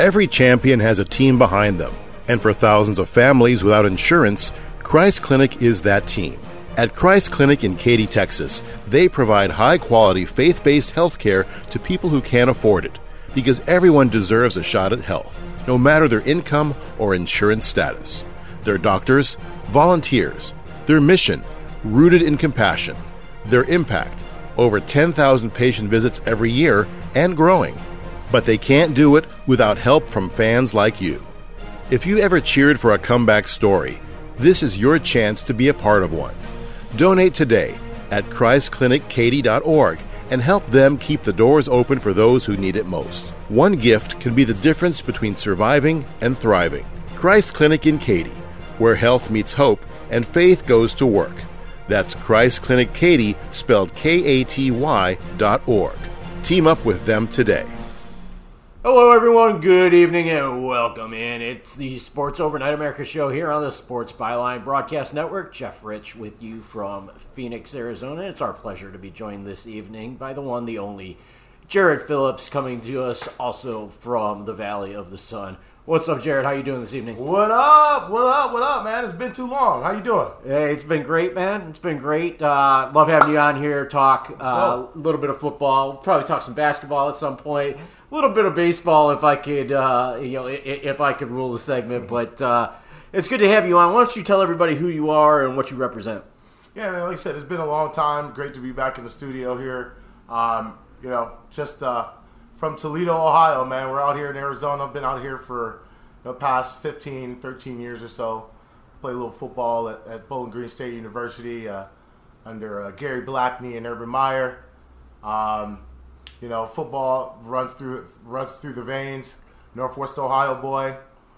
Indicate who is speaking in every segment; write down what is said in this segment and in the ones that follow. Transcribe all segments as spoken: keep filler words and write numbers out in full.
Speaker 1: Every champion has a team behind them, and for thousands of families without insurance, Christ Clinic is that team. At Christ Clinic in Katy, Texas, they provide high-quality, faith-based health care to people who can't afford it, because everyone deserves a shot at health, no matter their income or insurance status. Their doctors, volunteers, their mission, rooted in compassion, their impact, over ten thousand patient visits every year and growing. But they can't do it without help from fans like you. If you ever cheered for a comeback story, this is your chance to be a part of one. Donate today at christ clinic katy dot org and help them keep the doors open for those who need it most. One gift can be the difference between surviving and thriving. Christ Clinic in Katy, where health meets hope and faith goes to work. That's Christ Clinic Katy, spelled K A T Y dot org. Team up with them today.
Speaker 2: Hello, everyone. Good evening and welcome in. It's the Sports Overnight America show here on the Sports Byline Broadcast Network. Jeff Rich with you from Phoenix, Arizona. It's our pleasure to be joined this evening by the one, the only, Jared Phillips, coming to us also from the Valley of the Sun. What's up, Jared? How you doing this evening?
Speaker 3: What up? What up? What up, man? It's been too long. How you doing?
Speaker 2: Hey, it's been great, man. It's been great. Uh, love having you on here. Talk uh, a little bit of football. We'll probably talk some basketball at some point. A little bit of baseball if I could, uh, you know, if I could rule the segment. But uh, it's good to have you on. Why don't you tell everybody who you are and what you represent?
Speaker 3: Yeah, man. Like I said, it's been a long time. Great to be back in the studio here. Um, you know, just uh, from Toledo, Ohio, man. We're out here in Arizona. I've been out here for the past fifteen, thirteen years or so. Played a little football at, at Bowling Green State University uh, under uh, Gary Blackney and Urban Meyer. Um, You know, football runs through runs through the veins. Northwest Ohio boy.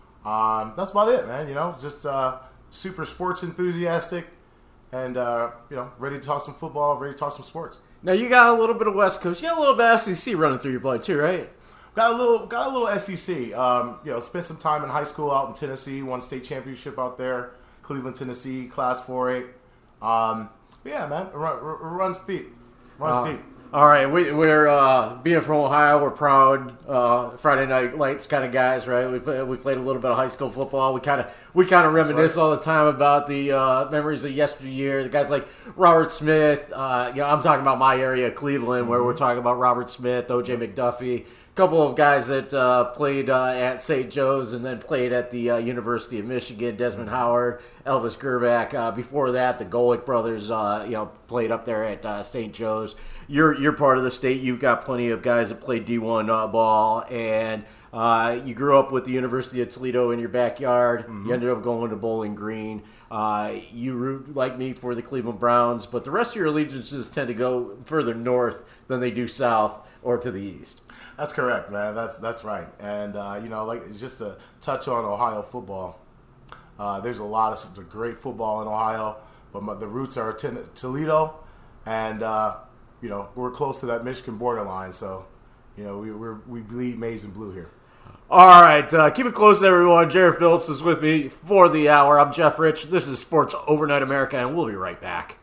Speaker 3: Um, that's about it, man. You know, just uh, super sports enthusiastic, and uh, you know, ready to talk some football, ready to talk some sports.
Speaker 2: Now you got a little bit of West Coast, you got a little bit of S E C running through your blood too, right?
Speaker 3: Got a little, got a little S E C. Um, you know, spent some time in high school out in Tennessee. Won state championship out there, Cleveland, Tennessee, Class four A. Um, yeah, man, it run, it runs deep, runs
Speaker 2: uh,
Speaker 3: deep.
Speaker 2: All right, we, we're uh, being from Ohio. We're proud uh, Friday Night Lights kind of guys, right? We play, we played a little bit of high school football. We kind of we kind of reminisce right. all the time about the uh, memories of yesteryear. The guys like Robert Smith. Uh, you know, I'm talking about my area, Cleveland, mm-hmm. where we're talking about Robert Smith, O J McDuffie. A couple of guys that uh, played uh, at Saint Joe's and then played at the uh, University of Michigan. Desmond Howard, Elvis Gerback. Uh, before that, the Golick brothers, uh, you know, played up there at uh, Saint Joe's. You're you're part of the state. You've got plenty of guys that play D one uh, ball, and uh, you grew up with the University of Toledo in your backyard. Mm-hmm. You ended up going to Bowling Green. Uh, you root, like me, for the Cleveland Browns, but the rest of your allegiances tend to go further north than they do south or to the east.
Speaker 3: That's correct, man. That's that's right. And, uh, you know, like just to touch on Ohio football, uh, there's a lot of great football in Ohio, but my, the roots are t- Toledo, and, uh, you know, we're close to that Michigan borderline. So, you know, we we're, we bleed maize and blue here.
Speaker 2: All right. Uh, keep it close, everyone. Jared Phillips is with me for the hour. I'm Jeff Rich. This is Sports Overnight America, and we'll be right back.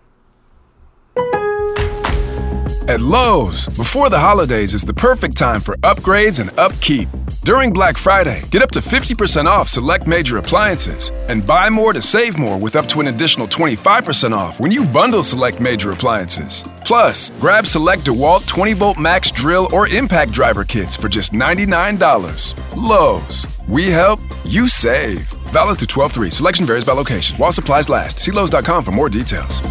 Speaker 4: At Lowe's, before the holidays is the perfect time for upgrades and upkeep. During Black Friday, get up to fifty percent off select major appliances and buy more to save more with up to an additional twenty-five percent off when you bundle select major appliances. Plus, grab select DeWalt twenty volt max drill or impact driver kits for just ninety-nine dollars. Lowe's, we help, you save. Valid through twelve three. Selection varies by location. While supplies last. See Lowe's dot com for more details.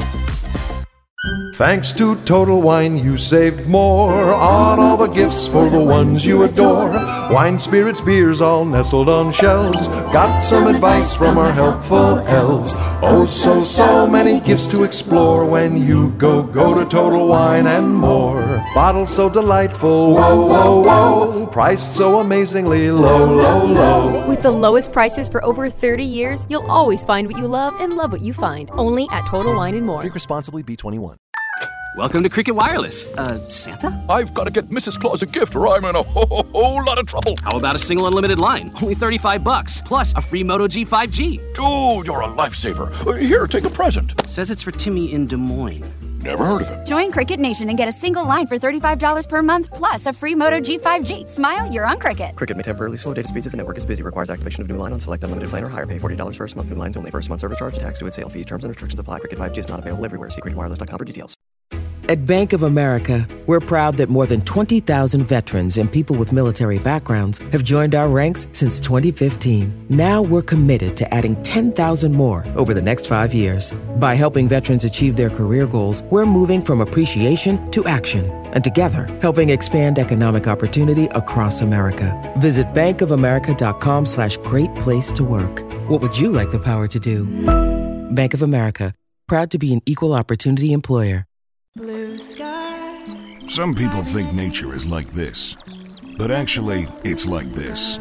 Speaker 5: Thanks to Total Wine, you saved more on all the gifts for the ones you adore. Wine, spirits, beers, all nestled on shelves. Got some advice from our helpful elves. Oh, so, so many gifts to explore when you go, go to Total Wine and More. Bottles so delightful, whoa, whoa, whoa. Priced so amazingly low, low, low.
Speaker 6: With the lowest prices for over thirty years, you'll always find what you love and love what you find. Only at Total Wine and More.
Speaker 5: Drink responsibly, B twenty-one.
Speaker 7: Welcome to Cricket Wireless. Uh, Santa?
Speaker 8: I've got to get Missus Claus a gift or I'm in a whole, whole, whole lot of trouble.
Speaker 7: How about a single unlimited line? Only thirty-five bucks, plus a free Moto G five G.
Speaker 8: Dude, you're a lifesaver. Here, take a present.
Speaker 7: Says it's for Timmy in Des Moines.
Speaker 8: Never heard of him.
Speaker 9: Join Cricket Nation and get a single line for thirty-five dollars per month, plus a free Moto G five G. Smile, you're on Cricket.
Speaker 10: Cricket may temporarily slow data speeds if the network is busy. Requires activation of new line on select unlimited plan or higher. Pay forty dollars first month. New lines only. First month service charge. Tax to its sale fees. Terms and restrictions apply. Cricket five G is not available everywhere. See cricket wireless dot com for details.
Speaker 11: At Bank of America, we're proud that more than twenty thousand veterans and people with military backgrounds have joined our ranks since twenty fifteen. Now we're committed to adding ten thousand more over the next five years. By helping veterans achieve their career goals, we're moving from appreciation to action. And together, helping expand economic opportunity across America. Visit bankofamerica.com slash great place to work. What would you like the power to do? Bank of America, proud to be an equal opportunity employer.
Speaker 12: Blue sky.
Speaker 8: Some people think nature is like this, but actually, it's like this.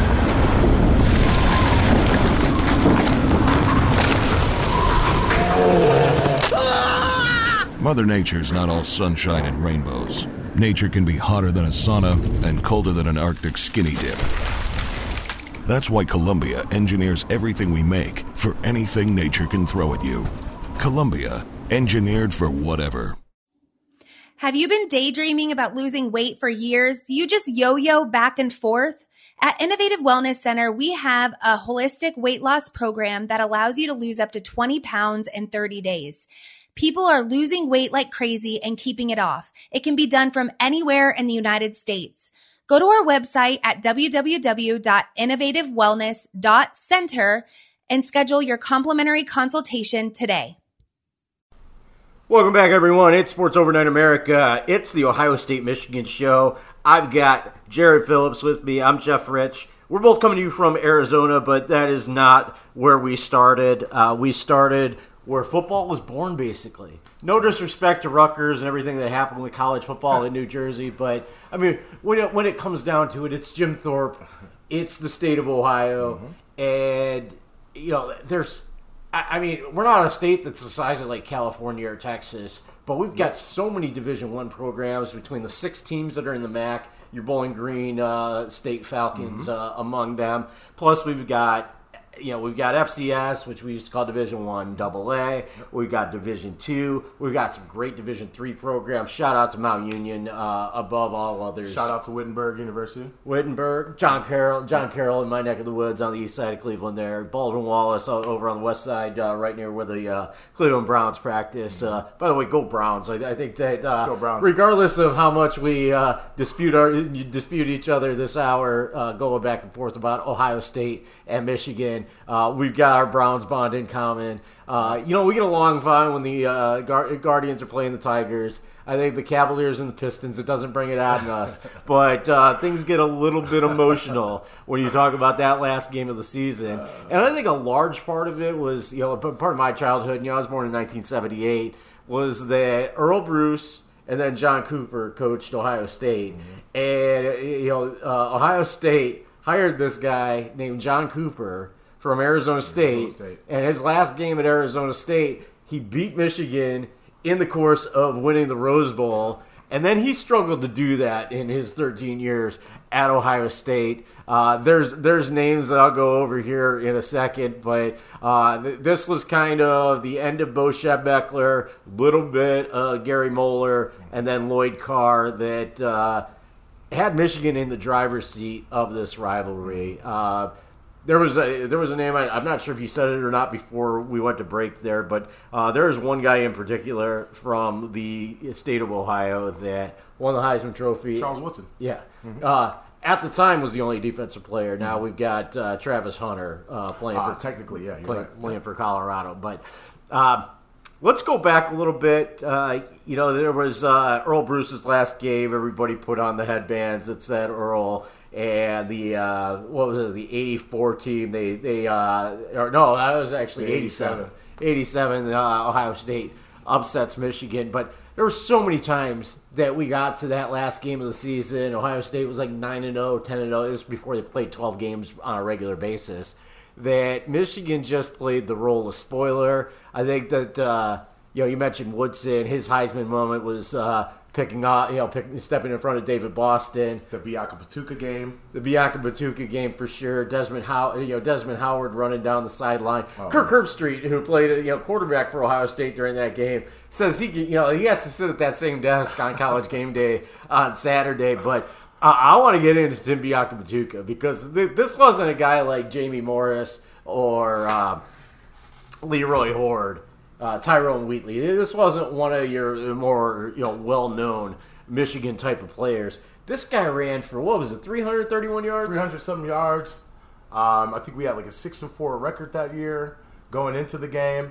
Speaker 8: Mother Nature's not all sunshine and rainbows. Nature can be hotter than a sauna and colder than an Arctic skinny dip. That's why Columbia engineers everything we make for anything nature can throw at you. Columbia, engineered for whatever.
Speaker 13: Have you been daydreaming about losing weight for years? Do you just yo-yo back and forth? At Innovative Wellness Center, we have a holistic weight loss program that allows you to lose up to twenty pounds in thirty days. People are losing weight like crazy and keeping it off. It can be done from anywhere in the United States. Go to our website at w w w dot innovative wellness dot center and schedule your complimentary consultation today.
Speaker 2: Welcome back, everyone. It's Sports Overnight America. It's the Ohio State-Michigan show. I've got Jared Phillips with me. I'm Jeff Rich. We're both coming to you from Arizona, but that is not where we started. Uh, we started where football was born, basically. No disrespect to Rutgers and everything that happened with college football in New Jersey, but, I mean, when it, when it comes down to it, it's Jim Thorpe, it's the state of Ohio, mm-hmm. and, you know, there's... I mean, we're not a state that's the size of like California or Texas, but we've got so many Division One programs between the six teams that are in the M A C. Your Bowling Green uh, State Falcons mm-hmm. uh, among them. Plus, we've got you know we've got F C S, which we used to call Division One Double A. We've got Division Two. We've got some great Division Three programs. Shout out to Mount Union uh, above all others.
Speaker 3: Shout out to Wittenberg University.
Speaker 2: Wittenberg, John Carroll, John Carroll in my neck of the woods on the east side of Cleveland. There, Baldwin Wallace over on the west side, uh, right near where the uh, Cleveland Browns practice. Uh, by the way, go Browns! I, I think that uh,
Speaker 3: go Browns.
Speaker 2: Regardless of how much we uh, dispute our dispute each other this hour, uh, going back and forth about Ohio State and Michigan. Uh, we've got our Browns bond in common. Uh, you know, we get along fine when the uh, Gar- Guardians are playing the Tigers. I think the Cavaliers and the Pistons, it doesn't bring it out in us. But uh, things get a little bit emotional when you talk about that last game of the season. And I think a large part of it was, you know, part of my childhood, you know, I was born in nineteen seventy-eight, was that Earl Bruce and then John Cooper coached Ohio State. Mm-hmm. And, you know, uh, Ohio State hired this guy named John Cooper from Arizona State, Arizona State, and his last game at Arizona State, he beat Michigan in the course of winning the Rose Bowl, and then he struggled to do that in his thirteen years at Ohio State. Uh, there's there's names that I'll go over here in a second, but uh, th- this was kind of the end of Bo Schembechler, little bit uh, Gary Moeller, and then Lloyd Carr that uh, had Michigan in the driver's seat of this rivalry. Uh, There was a there was a name, I, I'm not sure if you said it or not before we went to break there, but uh, there is one guy in particular from the state of Ohio that won the Heisman Trophy.
Speaker 3: Charles Woodson.
Speaker 2: Yeah. Mm-hmm. Uh, at the time was the only defensive player. Now we've got uh, Travis Hunter uh, playing
Speaker 3: uh,
Speaker 2: for
Speaker 3: technically, yeah, you're
Speaker 2: play,
Speaker 3: right.
Speaker 2: playing for Colorado. But uh, let's go back a little bit. Uh, you know, there was uh, Earl Bruce's last game. Everybody put on the headbands that said Earl. And the uh, what was it? The eighty-four team. They they uh, or no, that was actually eighty-seven. eighty-seven. Uh, Ohio State upsets Michigan, but there were so many times that we got to that last game of the season. Ohio State was like nine and zero, ten and zero. This was before they played twelve games on a regular basis. That Michigan just played the role of spoiler. I think that uh, you know you mentioned Woodson. His Heisman moment was. Uh, picking up, you know, pick, stepping in front of David Boston.
Speaker 3: The Bianca Patuka game.
Speaker 2: The Bianca Patuka game for sure. Desmond How, you know, Desmond Howard running down the sideline.
Speaker 3: Oh,
Speaker 2: Kirk Herbstreit, who played, you know, quarterback for Ohio State during that game, says he, you know, he has to sit at that same desk on College Game Day on Saturday. But I, I want to get into Tim Bianca Patuka because th- this wasn't a guy like Jamie Morris or uh, Leroy Horde. Uh, Tyrone Wheatley. This wasn't one of your more, you know, well-known Michigan type of players. This guy ran for, what was it, three hundred thirty-one yards?
Speaker 3: three hundred something yards. Um, I think we had like a six and four record that year going into the game,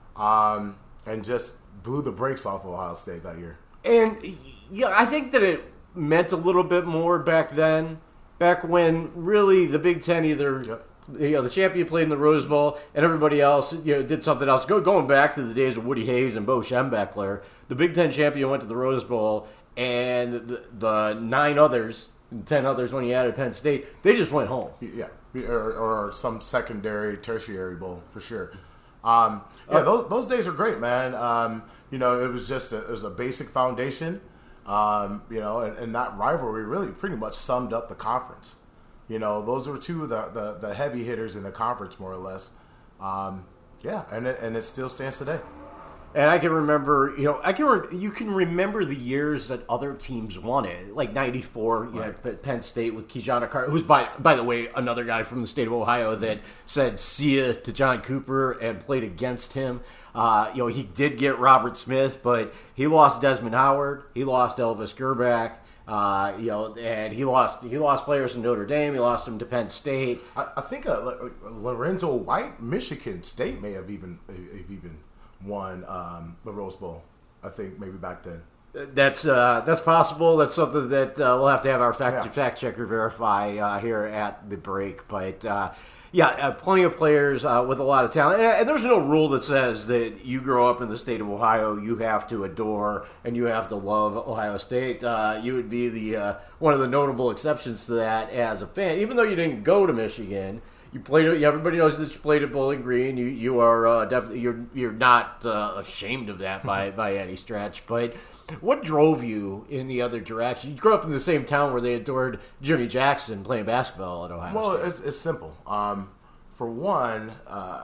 Speaker 3: um, and just blew the brakes off of Ohio State that year.
Speaker 2: And yeah, I think that it meant a little bit more back then, back when really the Big Ten either. Yep. You know, the champion played in the Rose Bowl, and everybody else, you know, did something else. Go, going back to the days of Woody Hayes and Bo Schembechler, the Big Ten champion went to the Rose Bowl, and the, the nine others, ten others when you added Penn State, they just went home.
Speaker 3: Yeah, or, or some secondary, tertiary bowl for sure. Um, yeah, uh, those those days are great, man. Um, you know, it was just a, it was a basic foundation. Um, you know, and, and that rivalry really pretty much summed up the conference. You know, those were two of the, the, the heavy hitters in the conference, more or less. Um, yeah, and it, and it still stands today.
Speaker 2: And I can remember, you know, I can re- you can remember the years that other teams won it, like ninety-four. You right. had Penn State with Kijana Carter, who's by by the way another guy from the state of Ohio that said "see ya" to John Cooper and played against him. Uh, you know, he did get Robert Smith, but he lost Desmond Howard, he lost Elvis Grbac. Uh, you know, and he lost he lost players in Notre Dame. He lost them to Penn State.
Speaker 3: I, I think uh, Lorenzo White, Michigan State may have even have even won um, the Rose Bowl. I think maybe back then.
Speaker 2: That's uh, that's possible. That's something that uh, we'll have to have our fact yeah. fact checker verify uh, here at the break. But uh, yeah, uh, plenty of players uh, with a lot of talent. And, and there's no rule that says that you grow up in the state of Ohio, you have to adore and you have to love Ohio State. Uh, you would be the uh, one of the notable exceptions to that as a fan, even though you didn't go to Michigan. You played. Everybody knows that you played at Bowling Green. You you are uh, definitely you're you're not uh, ashamed of that by by any stretch. But what drove you in the other direction? You grew up in the same town where they adored Jimmy Jackson playing basketball at Ohio
Speaker 3: well,
Speaker 2: State.
Speaker 3: Well, it's, it's simple. Um, for one, uh,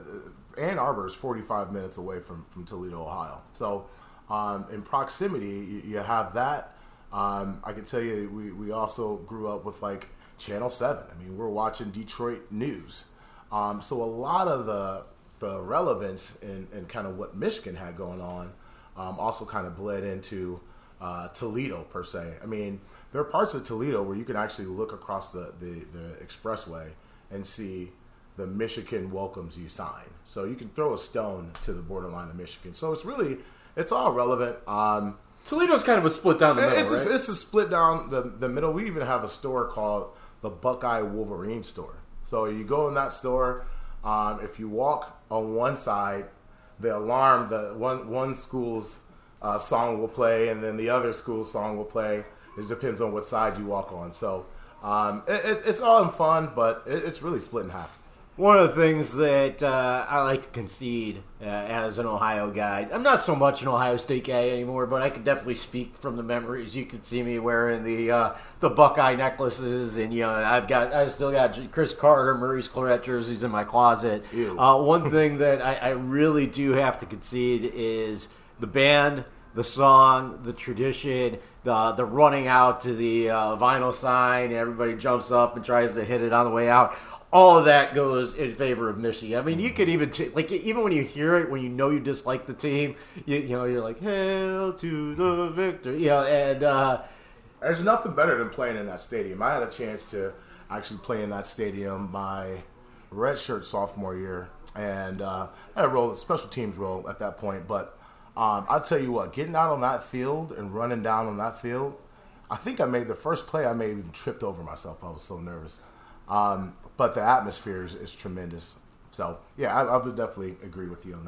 Speaker 3: Ann Arbor is forty-five minutes away from, from Toledo, Ohio. So um, in proximity, you, you have that. Um, I can tell you we, we also grew up with, like, Channel seven. I mean, we're watching Detroit news. Um, so a lot of the the relevance in, in kind of what Michigan had going on um, also kind of bled into uh, Toledo, per se. I mean, there are parts of Toledo where you can actually look across the, the, the expressway and see the Michigan welcomes you sign. So you can throw a stone to the borderline of Michigan. So it's really, it's all relevant. Um,
Speaker 2: Toledo's kind of a split down the middle,
Speaker 3: it's
Speaker 2: right?
Speaker 3: A, it's a split down the, the middle. We even have a store called the Buckeye Wolverine store. So you go in that store. Um, if you walk on one side, the alarm, the one one school's uh, song will play, and then the other school's song will play. It depends on what side you walk on. So um, it, it's all in fun, but it, it's really split in half.
Speaker 2: One of the things that uh, I like to concede uh, as an Ohio guy, I'm not so much an Ohio State guy anymore, but I can definitely speak from the memories. You could see me wearing the uh, the Buckeye necklaces, and you know I've got I've still got Chris Carter, Maurice Clarett jerseys in my closet. Uh, one thing that I, I really do have to concede is the band, the song, the tradition, the the running out to the uh, vinyl sign, and everybody jumps up and tries to hit it on the way out. All of that goes in favor of Michigan. I mean, you could even t- like even when you hear it, when you know you dislike the team, you, you know you're like, "Hail to the victor!" You know, and uh,
Speaker 3: there's nothing better than playing in that stadium. I had a chance to actually play in that stadium my redshirt sophomore year, and uh, I had a role, a special teams role at that point. But um, I'll tell you what, getting out on that field and running down on that field, I think I made the first play. I may have even tripped over myself. I was so nervous. Um, but the atmosphere is, is tremendous. So, yeah, I, I would definitely agree with you on that.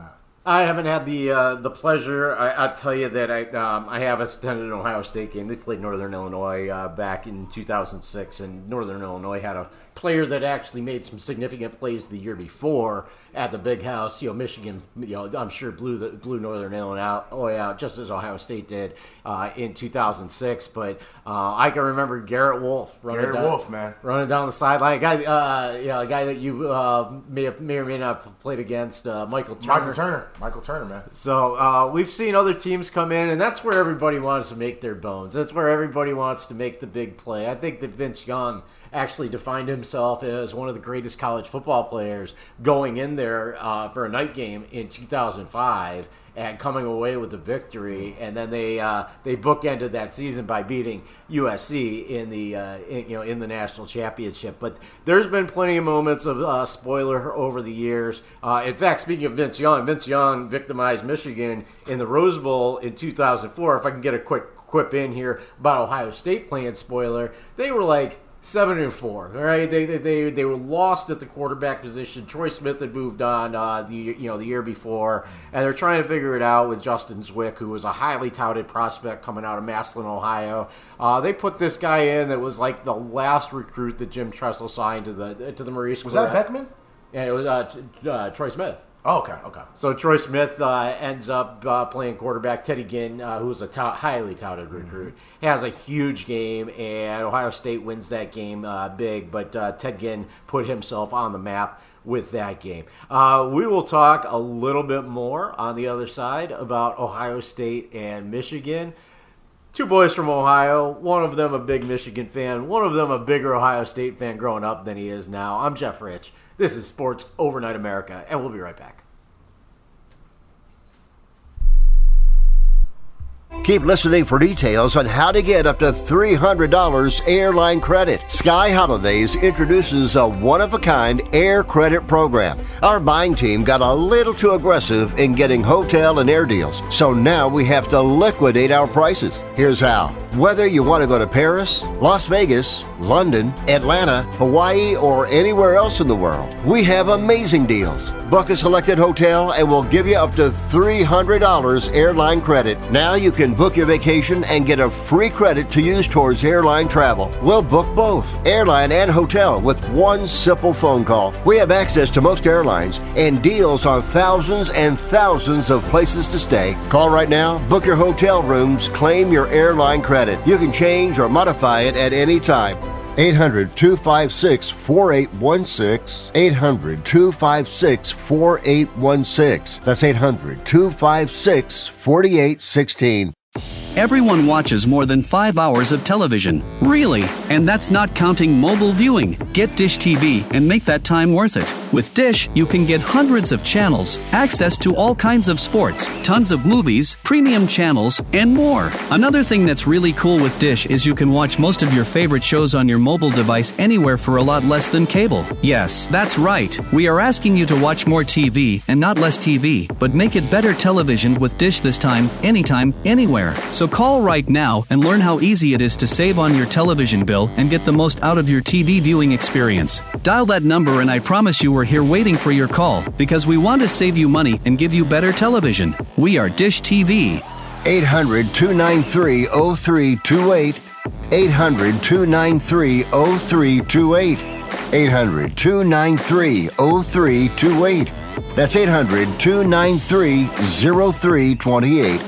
Speaker 2: I haven't had the uh, the pleasure. I, I tell you that I um, I have attended an Ohio State game. They played Northern Illinois uh, back in two thousand six, and Northern Illinois had a player that actually made some significant plays the year before at the Big House. You know, Michigan, you know, I'm sure blew the blew Northern Illinois out just as Ohio State did uh, in two thousand six. But uh, I can remember Garrett Wolf running
Speaker 3: Garrett
Speaker 2: down,
Speaker 3: Wolf, man,
Speaker 2: running down the sideline. A guy, uh, yeah, a guy that you uh, may have, may or may not have played against, uh, Michael Turner.
Speaker 3: Michael Turner, Michael Turner, man.
Speaker 2: So uh, we've seen other teams come in, and that's where everybody wants to make their bones. That's where everybody wants to make the big play. I think that Vince Young actually defined himself as one of the greatest college football players going in there uh, for a night game in two thousand five and coming away with the victory. And then they uh, they bookended that season by beating U S C in the uh, in, you know in the national championship. But there's been plenty of moments of uh, spoiler over the years. Uh, in fact, speaking of Vince Young, Vince Young victimized Michigan in the Rose Bowl in two thousand four. If I can get a quick quip in here about Ohio State playing spoiler, they were like Seven and four, all right. They they they they were lost at the quarterback position. Troy Smith had moved on uh, the you know the year before, and they're trying to figure it out with Justin Zwick, who was a highly touted prospect coming out of Massillon, Ohio. Uh, they put this guy in that was like the last recruit that Jim Tressel signed to the to the Marine Corps.
Speaker 3: Was that Beckman?
Speaker 2: And it was uh, uh, Troy Smith.
Speaker 3: Oh, okay, okay.
Speaker 2: So Troy Smith uh, ends up uh, playing quarterback. Teddy Ginn, uh, who was a tout- highly touted recruit, mm-hmm. has a huge game, and Ohio State wins that game uh, big. But uh, Ted Ginn put himself on the map with that game. Uh, we will talk a little bit more on the other side about Ohio State and Michigan. Two boys from Ohio, one of them a big Michigan fan, one of them a bigger Ohio State fan growing up than he is now. I'm Jeff Rich. This is Sports Overnight America, and we'll be right back.
Speaker 14: Keep listening for details on how to get up to three hundred dollars airline credit. Sky Holidays introduces a one-of-a-kind air credit program. Our buying team got a little too aggressive in getting hotel and air deals, so now we have to liquidate our prices. Here's how. Whether you want to go to Paris, Las Vegas, London, Atlanta, Hawaii, or anywhere else in the world, we have amazing deals. Book a selected hotel and we'll give you up to three hundred dollars airline credit. Now you can book your vacation and get a free credit to use towards airline travel. We'll book both, airline and hotel, with one simple phone call. We have access to most airlines and deals on thousands and thousands of places to stay. Call right now, book your hotel rooms, claim your airline credit. You can change or modify it at any time. eight hundred, two five six, four eight one six. eight hundred, two five six, four eight one six. That's eight hundred, two five six, four eight one six.
Speaker 15: Everyone watches more than five hours of television. Really? And that's not counting mobile viewing. Get Dish T V and make that time worth it. With Dish, you can get hundreds of channels, access to all kinds of sports, tons of movies, premium channels, and more. Another thing that's really cool with Dish is you can watch most of your favorite shows on your mobile device anywhere for a lot less than cable. Yes, that's right. We are asking you to watch more T V and not less T V, but make it better television with Dish this time, anytime, anywhere. So call right now and learn how easy it is to save on your television bill and get the most out of your T V viewing experience. Dial that number and I promise you we're here waiting for your call because we want to save you money and give you better television. We are Dish T V.
Speaker 14: eight hundred, two nine three, zero three two eight. eight hundred, two nine three, zero three two eight. eight hundred, two nine three, zero three two eight. That's eight hundred, two nine three, zero three two eight.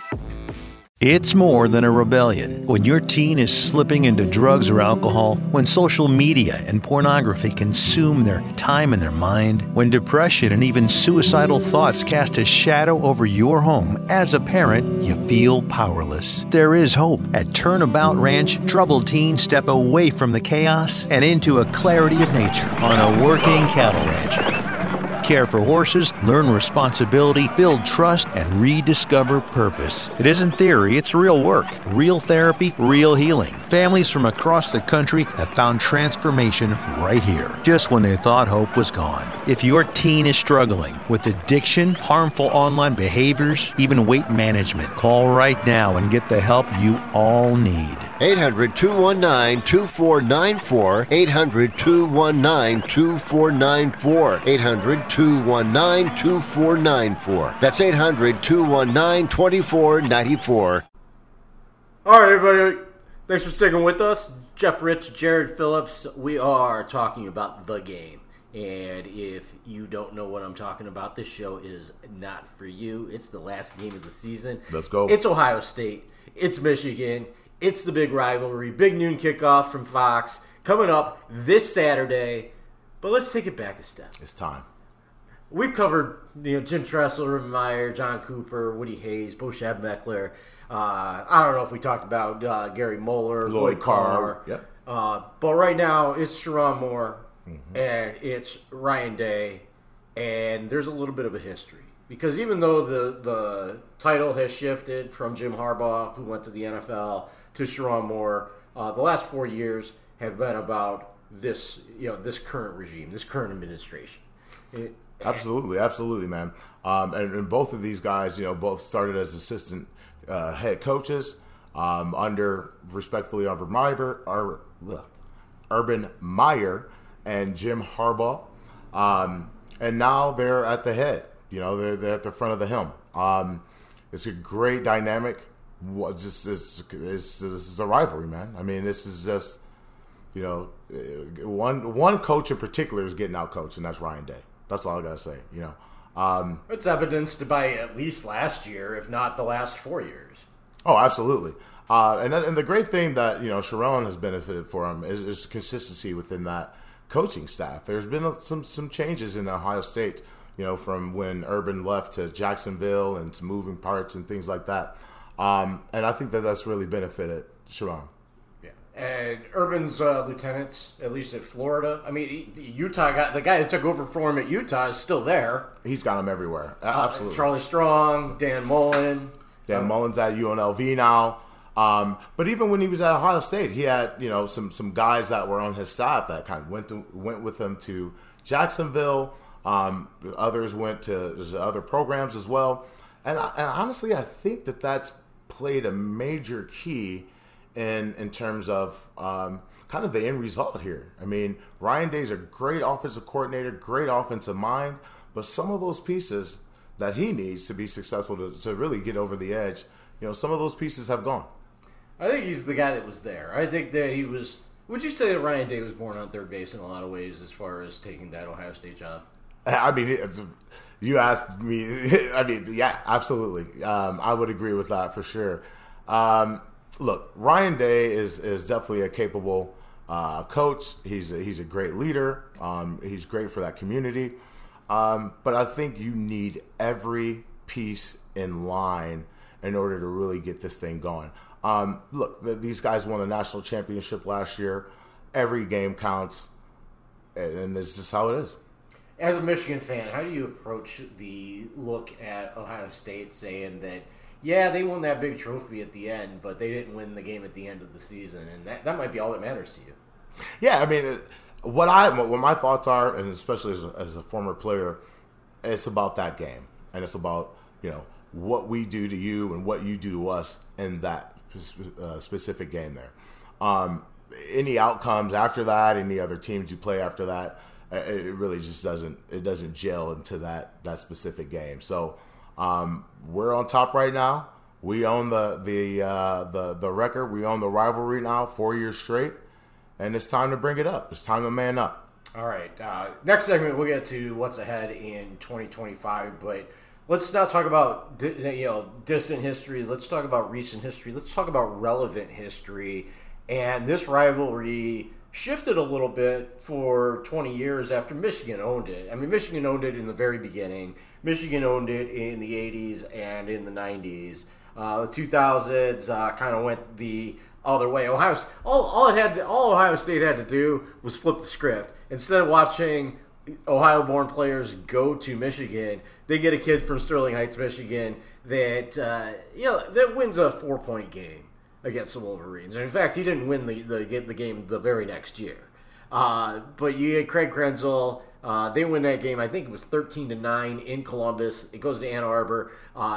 Speaker 16: It's more than a rebellion. When your teen is slipping into drugs or alcohol, when social media and pornography consume their time and their mind, when depression and even suicidal thoughts cast a shadow over your home, as a parent, you feel powerless. There is hope. At Turnabout Ranch, troubled teens step away from the chaos and into a clarity of nature on a working cattle ranch. Care for horses, learn responsibility, build trust, and rediscover purpose. It isn't theory, it's real work. Real therapy, real healing. Families from across the country have found transformation right here, just when they thought hope was gone. If your teen is struggling with addiction, harmful online behaviors, even weight management, call right now and get the help you all need.
Speaker 14: eight hundred, two one nine, two four nine four. eight hundred, two one nine, two four nine four. eight hundred, two one nine, two four nine four. That's eight hundred, two one nine, two four nine four.
Speaker 2: All right, everybody. Thanks for sticking with us. Jeff Rich, Jared Phillips. We are talking about the game. And if you don't know what I'm talking about, this show is not for you. It's the last game of the season.
Speaker 3: Let's go.
Speaker 2: It's Ohio State. It's Michigan. It's the big rivalry. Big noon kickoff from Fox coming up this Saturday. But let's take it back a step.
Speaker 3: It's time.
Speaker 2: We've covered you know Jim Tressel, Urban Meyer, John Cooper, Woody Hayes, Bo Schembechler. Uh, I don't know if we talked about uh, Gary Moeller,
Speaker 3: Lloyd,
Speaker 2: Lloyd Carr.
Speaker 3: Carr. Yep.
Speaker 2: Uh, but right now, it's Sherrone Moore.
Speaker 3: Mm-hmm.
Speaker 2: And it's Ryan Day, and there's a little bit of a history. Because even though the, the title has shifted from Jim Harbaugh, who went to the N F L, to Sherrone Moore, uh, the last four years have been about this, you know, this current regime, this current administration. It,
Speaker 3: absolutely, absolutely, man. Um, and, and both of these guys, you know, both started as assistant uh, head coaches um, under, respectfully, Urban Meyer, or, ugh, Urban Meyer and Jim Harbaugh, um, and now they're at the head. You know, they're, they're at the front of the helm. Um, it's a great dynamic. What just it's, it's, this is a rivalry, man. I mean, this is just, you know, one one coach in particular is getting out coached, and that's Ryan Day. That's all I gotta say. You know, um,
Speaker 2: it's evidenced by at least last year, if not the last four years.
Speaker 3: Oh, absolutely. Uh, and and the great thing that you know Sherrone has benefited for him is, is consistency within that coaching staff. There's been some some changes in Ohio State, you know, from when Urban left to Jacksonville and some moving parts and things like that. Um, and I think that that's really benefited Sherrone.
Speaker 2: Yeah, and Urban's uh, lieutenants, at least at Florida. I mean, Utah got the guy that took over for him at Utah is still there.
Speaker 3: He's got him everywhere.
Speaker 2: Uh,
Speaker 3: Absolutely.
Speaker 2: Charlie Strong, Dan Mullen.
Speaker 3: Dan
Speaker 2: um,
Speaker 3: Mullen's at U N L V now. Um, but even when he was at Ohio State, he had you know some some guys that were on his staff that kind of went to, went with him to Jacksonville. Um, others went to other programs as well. And, I, and honestly, I think that that's played a major key in in terms of um, kind of the end result here. I mean, Ryan Day's a great offensive coordinator, great offensive mind, but some of those pieces that he needs to be successful to, to really get over the edge, you know, some of those pieces have gone.
Speaker 2: I think he's the guy that was there. I think that he was. Would you say that Ryan Day was born on third base in a lot of ways as far as taking that Ohio State job?
Speaker 3: I mean, you asked me. I mean, yeah, absolutely. Um, I would agree with that for sure. Um, look, Ryan Day is is definitely a capable uh, coach. He's a, he's a great leader. Um, he's great for that community. Um, but I think you need every piece in line in order to really get this thing going. Um, look, the, these guys won a national championship last year. Every game counts, and, and this is how it is.
Speaker 2: As a Michigan fan, how do you approach the look at Ohio State saying that, yeah, they won that big trophy at the end, but they didn't win the game at the end of the season, and that, that might be all that matters to you?
Speaker 3: Yeah, I mean, what I what my thoughts are, and especially as a, as a former player, it's about that game, and it's about you know what we do to you and what you do to us in that uh, specific game there. Um, any outcomes after that, any other teams you play after that, it really just doesn't it doesn't gel into that that specific game. So um, we're on top right now. We own the the uh, the the record. We own the rivalry now, four years straight, and it's time to bring it up. It's time to man up.
Speaker 2: All right. Uh, next segment, we'll get to what's ahead in twenty twenty-five, but let's not talk about you know distant history. Let's talk about recent history. Let's talk about relevant history. And this rivalry shifted a little bit for twenty years after Michigan owned it. I mean, Michigan owned it in the very beginning. Michigan owned it in the eighties and in the nineties. Uh, the two thousands uh, kind of went the other way. Ohio, all, all it had, all Ohio State had to do was flip the script. Instead of watching Ohio-born players go to Michigan, they get a kid from Sterling Heights, Michigan, that uh, you know that wins a four-point game against the Wolverines. And in fact, he didn't win the the, the game the very next year. Uh, but you had Craig Krenzel. Uh, they win that game. I think it was thirteen to nine in Columbus. It goes to Ann Arbor. Uh,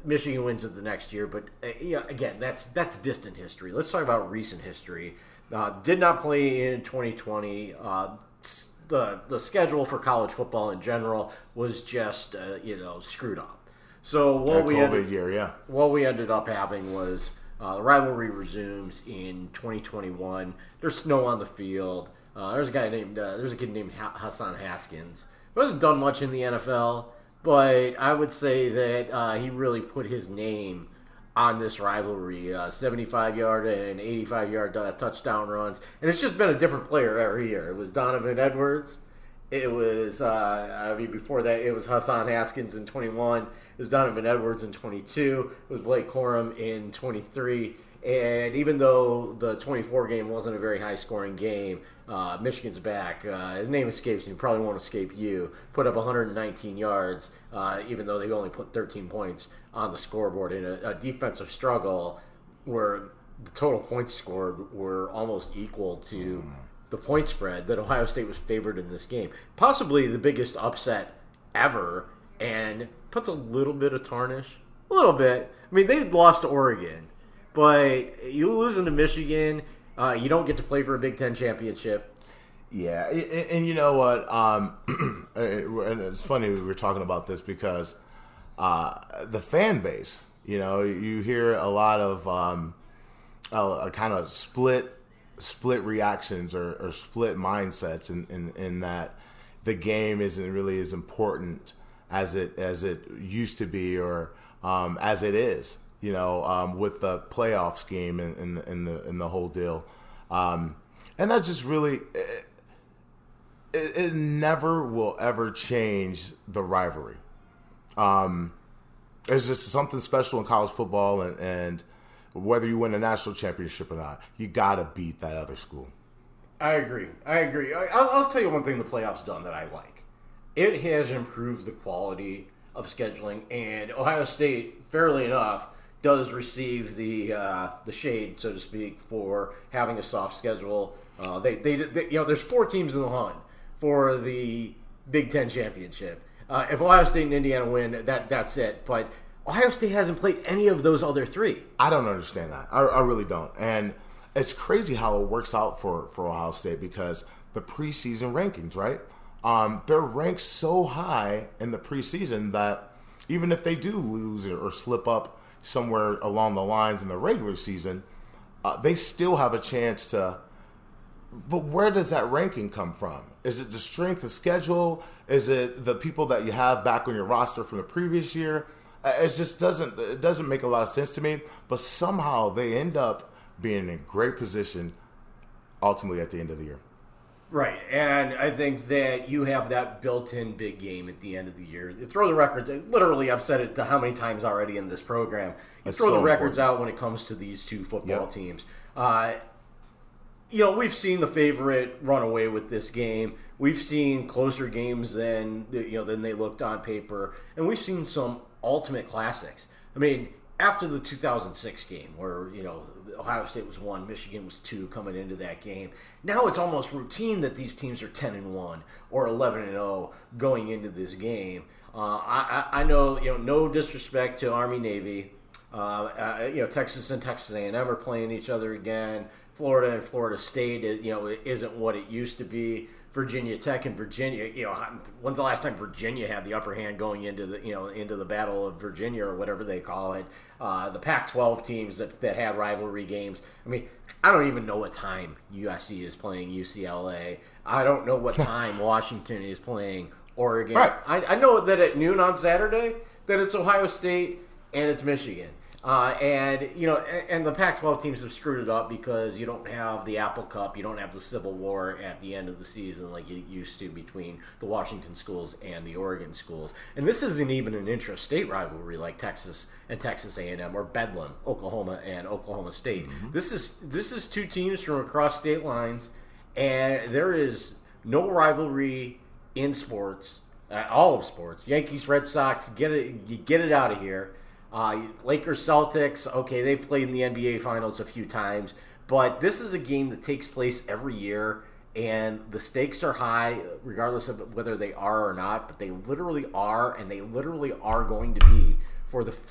Speaker 2: Michigan wins it the next year, but uh, yeah, again, that's that's distant history. Let's talk about recent history. Uh, did not play in twenty twenty. Uh, the the schedule for college football in general was just uh, you know screwed up. So what
Speaker 3: that
Speaker 2: we
Speaker 3: COVID
Speaker 2: ended,
Speaker 3: year, yeah.
Speaker 2: what we ended up having was uh, the rivalry resumes in twenty twenty-one. There's snow on the field. Uh, there's a guy named uh, there's a kid named ha- Hassan Haskins. He hasn't done much in the N F L. But I would say that uh, he really put his name on this rivalry. Uh, seventy-five-yard and eighty-five-yard uh, touchdown runs. And it's just been a different player every year. It was Donovan Edwards. It was, uh, I mean, before that, it was Hassan Haskins in twenty-one. It was Donovan Edwards in twenty-two. It was Blake Corum in twenty-three. And even though the twenty-four game wasn't a very high-scoring game, uh, Michigan's back. Uh, his name escapes me. Probably won't escape you. Put up one hundred nineteen yards, uh, even though they only put thirteen points on the scoreboard in a, a defensive struggle where the total points scored were almost equal to mm. the point spread that Ohio State was favored in this game. Possibly the biggest upset ever, and puts a little bit of tarnish. A little bit. I mean, they lost to Oregon. But you losing to Michigan, uh, you don't get to play for a Big Ten championship.
Speaker 3: Yeah, and, and you know what? Um, and it's funny we were talking about this because uh, the fan base, you know, you hear a lot of um, a, a kind of split split reactions or, or split mindsets in, in, in that the game isn't really as important as it as it used to be or um, as it is. You know, um, with the playoff scheme and, and, and the and the whole deal, um, and that just really it, it, it never will ever change the rivalry. Um, it's just something special in college football, and, and whether you win a national championship or not, you gotta beat that other school.
Speaker 2: I agree. I agree. I, I'll, I'll tell you one thing the playoffs done that I like. It has improved the quality of scheduling, and Ohio State, fairly enough, does receive the uh, the shade, so to speak, for having a soft schedule. Uh, they, they, they, you know, there's four teams in the hunt for the Big Ten championship. Uh, if Ohio State and Indiana win, that that's it. But Ohio State hasn't played any of those other three.
Speaker 3: I don't understand that. I, I really don't. And it's crazy how it works out for, for Ohio State because the preseason rankings, right? Um, they're ranked so high in the preseason that even if they do lose or, or slip up somewhere along the lines in the regular season, uh, they still have a chance to. But where does that ranking come from? Is it the strength of schedule? Is it the people that you have back on your roster from the previous year? Uh, it just doesn't. It doesn't make a lot of sense to me. But somehow they end up being in a great position, ultimately at the end of the year.
Speaker 2: Right, and I think that you have that built-in big game at the end of the year. You throw the records, literally I've said it to how many times already in this program, you
Speaker 3: That's
Speaker 2: throw
Speaker 3: so
Speaker 2: the records
Speaker 3: important.
Speaker 2: out when it comes to these two football
Speaker 3: Yep.
Speaker 2: teams. Uh, you know, we've seen the favorite run away with this game. We've seen closer games than, you know, than they looked on paper, and we've seen some ultimate classics. I mean, after the two thousand six game where, you know, Ohio State was one, Michigan was two coming into that game. Now it's almost routine that these teams are ten and one or eleven and oh going into this game. Uh, I, I know, you know, no disrespect to Army Navy. Uh, uh, you know, Texas and Texas A and M are playing each other again. Florida and Florida State, you know, it isn't what it used to be. Virginia Tech and Virginia, you know, when's the last time Virginia had the upper hand going into the, you know, into the Battle of Virginia or whatever they call it? Uh, the Pac twelve teams that, that had rivalry games. I mean, I don't even know what time U S C is playing U C L A. I don't know what time Washington is playing Oregon.
Speaker 3: Right.
Speaker 2: I, I know that at noon on Saturday that it's Ohio State and it's Michigan. Uh, and, you know, and, and the Pac twelve teams have screwed it up because you don't have the Apple Cup, you don't have the Civil War at the end of the season like you used to between the Washington schools and the Oregon schools. And this isn't even an intra-state rivalry like Texas and Texas A and M or Bedlam, Oklahoma and Oklahoma State. Mm-hmm. This is this is two teams from across state lines, and there is no rivalry in sports, uh, all of sports. Yankees, Red Sox, get it, you get it out of here. Uh, Lakers, Celtics, okay, they've played in the N B A Finals a few times, but this is a game that takes place every year, and the stakes are high, regardless of whether they are or not, but they literally are, and they literally are going to be for the fifth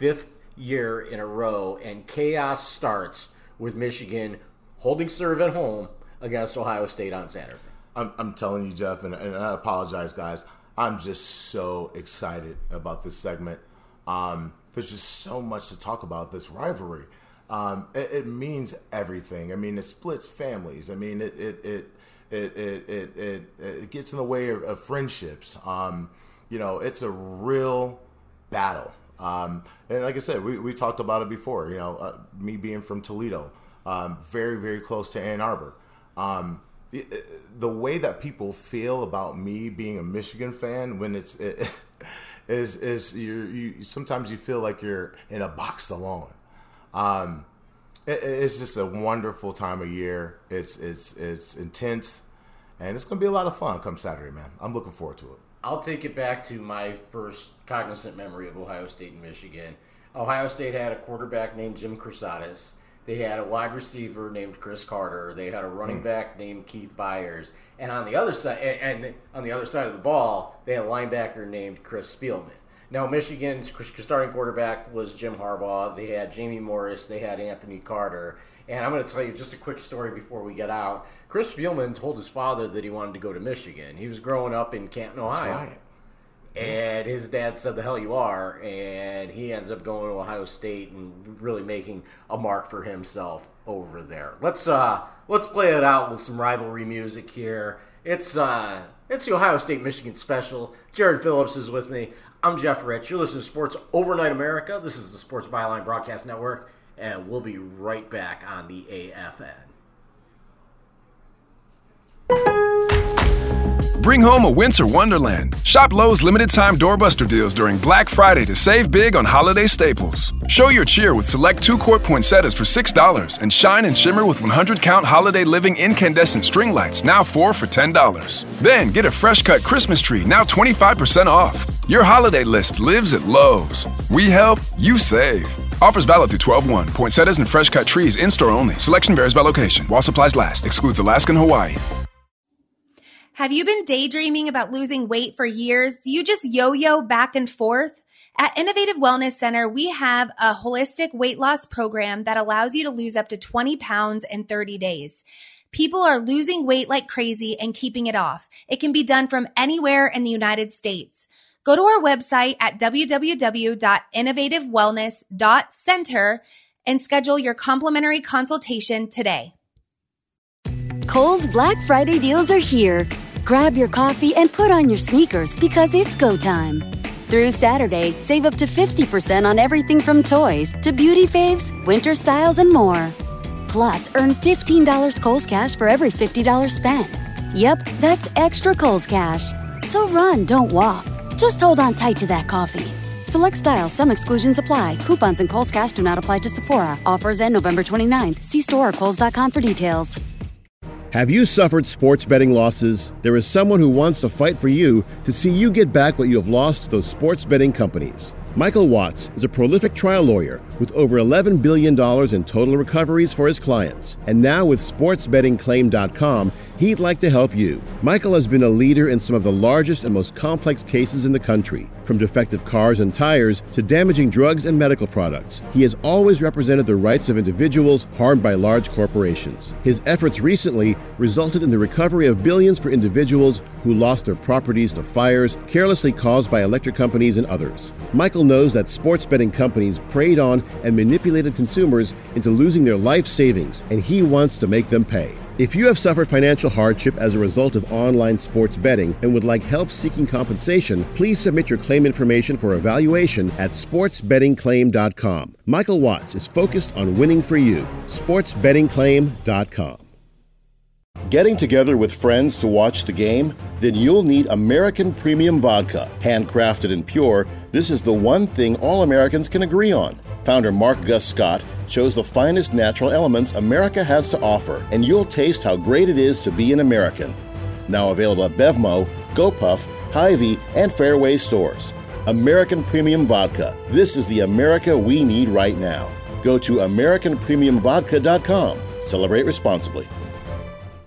Speaker 2: year in a row, and chaos starts with Michigan holding serve at home against Ohio State on Saturday.
Speaker 3: I'm, I'm telling you, Jeff, and, and I apologize, guys. I'm just so excited about this segment. Um, there's just so much to talk about this rivalry. Um, it, it means everything. I mean, it splits families. I mean, it it it it it it, it, it gets in the way of, of friendships. Um, you know, it's a real battle. Um, and like I said, we, we talked about it before. You know, uh, me being from Toledo, um, very very close to Ann Arbor. Um, it, it, the way that people feel about me being a Michigan fan when it's it, is is you you sometimes you feel like you're in a box alone. Um, it, it's just a wonderful time of year. It's it's it's intense, and it's gonna be a lot of fun come Saturday, man. I'm looking forward to it.
Speaker 2: I'll take it back to my first cognizant memory of Ohio State and Michigan. Ohio State had a quarterback named Jim Crusatis. They had a wide receiver named Chris Carter. They had a running back named Keith Byers, and on the other side, and, and on the other side of the ball, they had a linebacker named Chris Spielman. Now, Michigan's starting quarterback was Jim Harbaugh. They had Jamie Morris. They had Anthony Carter. And I'm going to tell you just a quick story before we get out. Chris Spielman told his father that he wanted to go to Michigan. He was growing up in Canton, Ohio. That's right. And his dad said, the hell you are. And he ends up going to Ohio State and really making a mark for himself over there. Let's uh, let's play it out with some rivalry music here. It's uh, it's the Ohio State-Michigan special. Jared Phillips is with me. I'm Jeff Rich. You're listening to Sports Overnight America. This is the Sports Byline Broadcast Network, and we'll be right back on the A F N.
Speaker 4: Bring home a winter wonderland. Shop Lowe's limited-time doorbuster deals during Black Friday to save big on holiday staples. Show your cheer with select two-quart poinsettias for six dollars and shine and shimmer with one hundred count Holiday Living incandescent string lights, now four for ten dollars. Then get a fresh-cut Christmas tree, now twenty-five percent off. Your holiday list lives at Lowe's. We help, you save. Offers valid through twelve one. Poinsettias and fresh-cut trees in-store only. Selection varies by location. While supplies last. Excludes Alaska and Hawaii.
Speaker 13: Have you been daydreaming about losing weight for years? Do you just yo-yo back and forth? At Innovative Wellness Center, we have a holistic weight loss program that allows you to lose up to twenty pounds in thirty days. People are losing weight like crazy and keeping it off. It can be done from anywhere in the United States. Go to our website at w w w dot innovative wellness dot center and schedule your complimentary consultation today.
Speaker 17: Kohl's Black Friday deals are here. Grab your coffee and put on your sneakers because it's go time. Through Saturday, save up to fifty percent on everything from toys to beauty faves, winter styles, and more. Plus, earn fifteen dollars Kohl's Cash for every fifty dollars spent. Yep, that's extra Kohl's Cash. So run, don't walk. Just hold on tight to that coffee. Select styles, some exclusions apply. Coupons and Kohl's Cash do not apply to Sephora. Offers end November twenty-ninth. See store or kohls dot com for details.
Speaker 1: Have you suffered sports betting losses? There is someone who wants to fight for you to see you get back what you have lost to those sports betting companies. Michael Watts is a prolific trial lawyer with over eleven billion dollars in total recoveries for his clients. And now with sports betting claim dot com, he'd like to help you. Michael has been a leader in some of the largest and most complex cases in the country, from defective cars and tires to damaging drugs and medical products. He has always represented the rights of individuals harmed by large corporations. His efforts recently resulted in the recovery of billions for individuals who lost their properties to fires carelessly caused by electric companies and others. Michael knows that sports betting companies preyed on and manipulated consumers into losing their life savings, and he wants to make them pay. If you have suffered financial hardship as a result of online sports betting and would like help seeking compensation, please submit your claim information for evaluation at sports betting claim dot com. Michael Watts is focused on winning for you. sports betting claim dot com. Getting together with friends to watch the game? Then you'll need American Premium Vodka. Handcrafted and pure, this is the one thing all Americans can agree on. Founder Mark Gus Scott chose the finest natural elements America has to offer, and you'll taste how great it is to be an American. Now available at Bevmo, GoPuff, Hy-Vee, and Fairway stores. American Premium Vodka. This is the America we need right now. Go to american premium vodka dot com. Celebrate responsibly.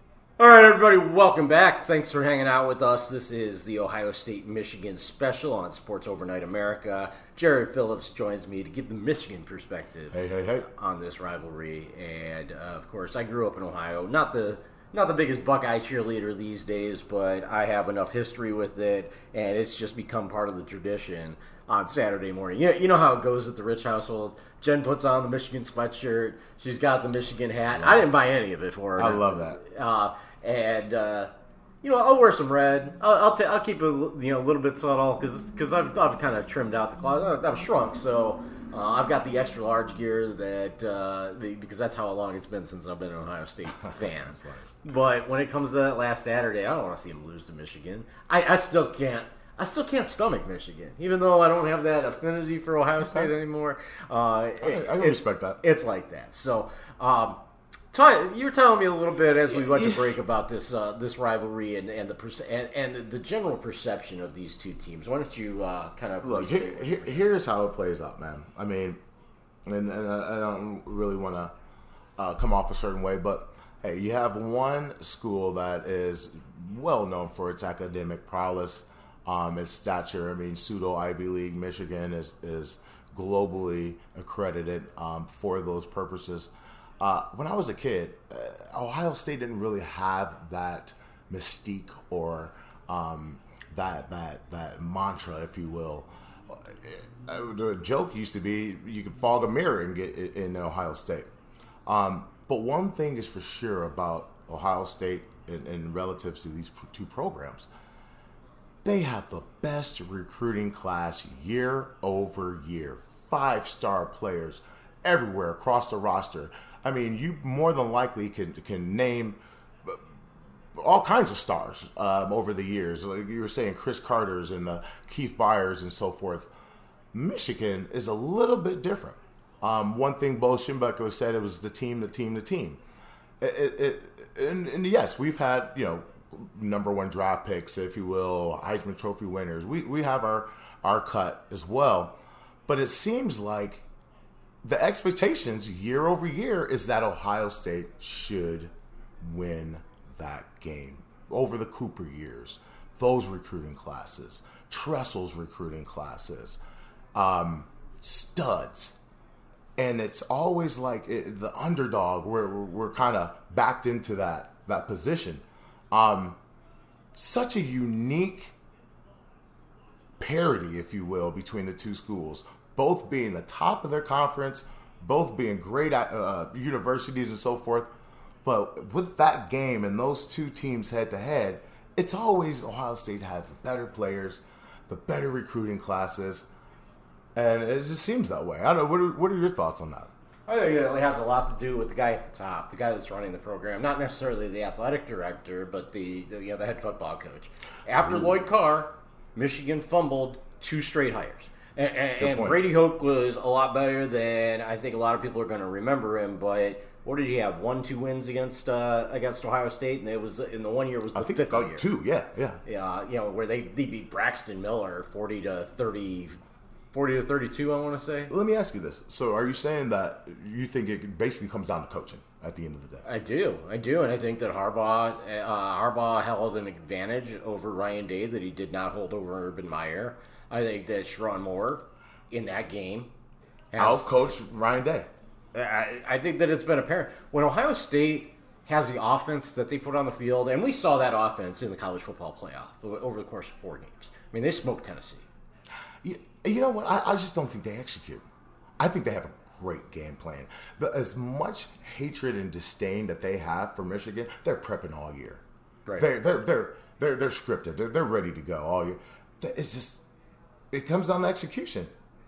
Speaker 2: All right, everybody, welcome back. Thanks for hanging out with us. This is the Ohio State-Michigan special on Sports Overnight America. Jared Phillips joins me to give the Michigan perspective
Speaker 3: hey, hey, hey.
Speaker 2: on this rivalry. And, uh, of course, I grew up in Ohio. Not the not the biggest Buckeye cheerleader these days, but I have enough history with it, and it's just become part of the tradition on Saturday morning. You know, you know how it goes at the Rich household. Jen puts on the Michigan sweatshirt. She's got the Michigan hat. I didn't buy any of it for her.
Speaker 3: I love that.
Speaker 2: Uh, and, uh, you know, I'll wear some red. I'll I'll, t- I'll keep it, you know, a little bit subtle because I've, I've kind of trimmed out the closet. I've shrunk, so uh, I've got the extra large gear that uh, the, because that's how long it's been since I've been an Ohio State fan. But when it comes to that last Saturday, I don't want to see them lose to Michigan. I, I still can't. I still can't stomach Michigan, even though I don't have that affinity for Ohio State anymore. Uh,
Speaker 3: I, I can respect that.
Speaker 2: It's like that. So, um, tell, you were telling me a little bit as we went to break about this uh, this rivalry and and the perce- and, and the general perception of these two teams. Why don't you uh, kind of
Speaker 3: look? Here, here, here's how it plays out, man. I mean, and, and I don't really want to uh, come off a certain way, but hey, you have one school that is well known for its academic prowess. Um, its stature, I mean, pseudo Ivy League Michigan is is globally accredited um, for those purposes. Uh, when I was a kid, uh, Ohio State didn't really have that mystique or um, that that that mantra, if you will. Uh, the joke used to be you could fog a mirror and get in Ohio State. Um, but one thing is for sure about Ohio State and, and relatives to these two programs. They have the best recruiting class year over year. Five-star players everywhere across the roster. I mean, you more than likely can can name all kinds of stars um, over the years. Like you were saying, Chris Carter's and the Keith Byers and so forth. Michigan is a little bit different. Um, one thing Bo Schembechler said, it was the team, the team, the team. It, it, it, and, and yes, we've had, you know, number one draft picks, if you will, Heisman Trophy winners. We we have our, our cut as well. But it seems like the expectations year over year is that Ohio State should win that game over the Cooper years, those recruiting classes, Tressel's recruiting classes, um, studs. And it's always like it, the underdog, we're, we're, we're kind of backed into that, that position. Um, such a unique parity, if you will, between the two schools, both being the top of their conference, both being great at, uh, universities and so forth. But with that game and those two teams head to head, it's always Ohio State has the better players, the better recruiting classes, and it just seems that way. I don't know. What are, what are your thoughts on that?
Speaker 2: I think it has a lot to do with the guy at the top, the guy that's running the program. Not necessarily the athletic director, but the, the you know the head football coach. After Ooh. Lloyd Carr, Michigan fumbled two straight hires, and, and, and Brady Hoke was a lot better than I think a lot of people are going to remember him. But what did he have? One, two wins against uh, against Ohio State, and it was in the one year was the
Speaker 3: I think
Speaker 2: fifth
Speaker 3: like
Speaker 2: year.
Speaker 3: two, yeah, yeah,
Speaker 2: yeah. You know where they, they beat Braxton Miller forty to thirty. forty to thirty-two, I want to say.
Speaker 3: Let me ask you this. So are you saying that you think it basically comes down to coaching at the end of the day?
Speaker 2: I do. I do. And I think that Harbaugh uh, Harbaugh held an advantage over Ryan Day that he did not hold over Urban Meyer. I think that Sherrone Moore in that game
Speaker 3: has outcoached Ryan Day.
Speaker 2: I, I think that it's been apparent. When Ohio State has the offense that they put on the field, and we saw that offense in the college football playoff over the course of four games. I mean, they smoked Tennessee.
Speaker 3: You, you know what? I, I just don't think they execute. I think they have a great game plan. The, as much hatred and disdain that they have for Michigan, they're prepping all year. Right. They're they're they're they're, they're scripted. They're they're ready to go all year. It's just it comes down to execution.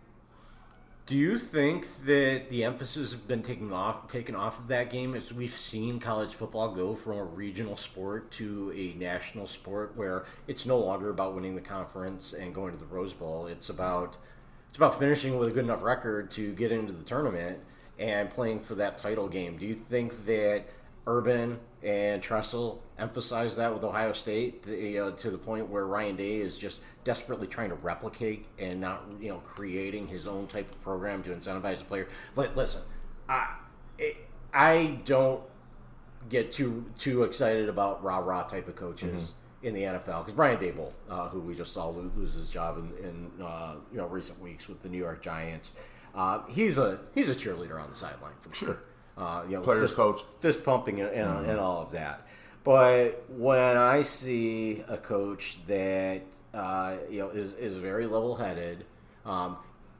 Speaker 2: Do you think that the emphasis has been taken off taken off of that game as we've seen college football go from a regional sport to a national sport where it's no longer about winning the conference and going to the Rose Bowl. It's about it's about finishing with a good enough record to get into the tournament and playing for that title game. Do you think that Urban and Tressel emphasize that with Ohio State the, uh, to the point where Ryan Day is just desperately trying to replicate and not, you know, creating his own type of program to incentivize the player? But listen, I I don't get too too excited about rah-rah type of coaches mm-hmm. in the N F L. Because Brian Daboll, uh, who we just saw lose his job in, in uh, you know recent weeks with the New York Giants, uh, he's a he's a cheerleader on the sideline for
Speaker 18: sure.
Speaker 2: Uh, you know,
Speaker 18: Players
Speaker 2: just,
Speaker 18: coach,
Speaker 2: just pumping and, and, mm-hmm. and all of that. But when I see a coach that uh, you know is is very level-headed, um,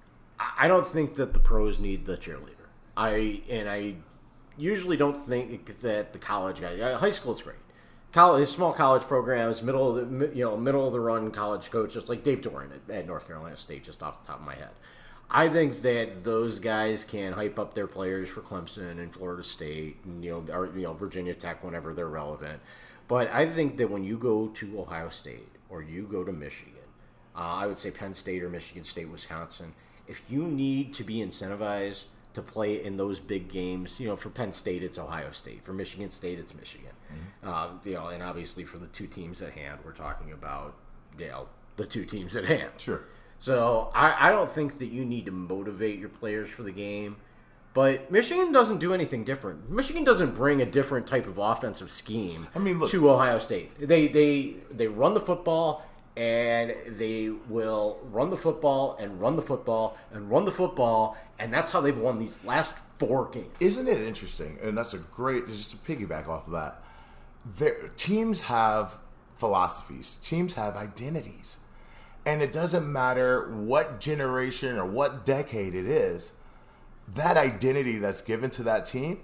Speaker 2: I don't think that the pros need the cheerleader. I and I usually don't think that the college guy, high school, it's great. College, small college programs, middle of the you know middle of the run college coaches like Dave Doran at, at North Carolina State, just off the top of my head. I think that those guys can hype up their players for Clemson and Florida State, and, you know, or you know Virginia Tech whenever they're relevant. But I think that when you go to Ohio State or you go to Michigan, uh, I would say Penn State or Michigan State, Wisconsin, if you need to be incentivized to play in those big games, you know, for Penn State it's Ohio State, for Michigan State it's Michigan, mm-hmm. uh, you know, and obviously for the two teams at hand, we're talking about, you know, the two teams at hand.
Speaker 18: Sure.
Speaker 2: So I, I don't think that you need to motivate your players for the game, but Michigan doesn't do anything different. Michigan doesn't bring a different type of offensive scheme
Speaker 18: I mean, look,
Speaker 2: to Ohio State. They they they run the football, and they will run the football and run the football and run the football, and that's how they've won these last four games.
Speaker 18: Isn't it interesting? And that's a great, just to piggyback off of that. Their, teams have philosophies. Teams have identities. And it doesn't matter what generation or what decade it is, that identity that's given to that team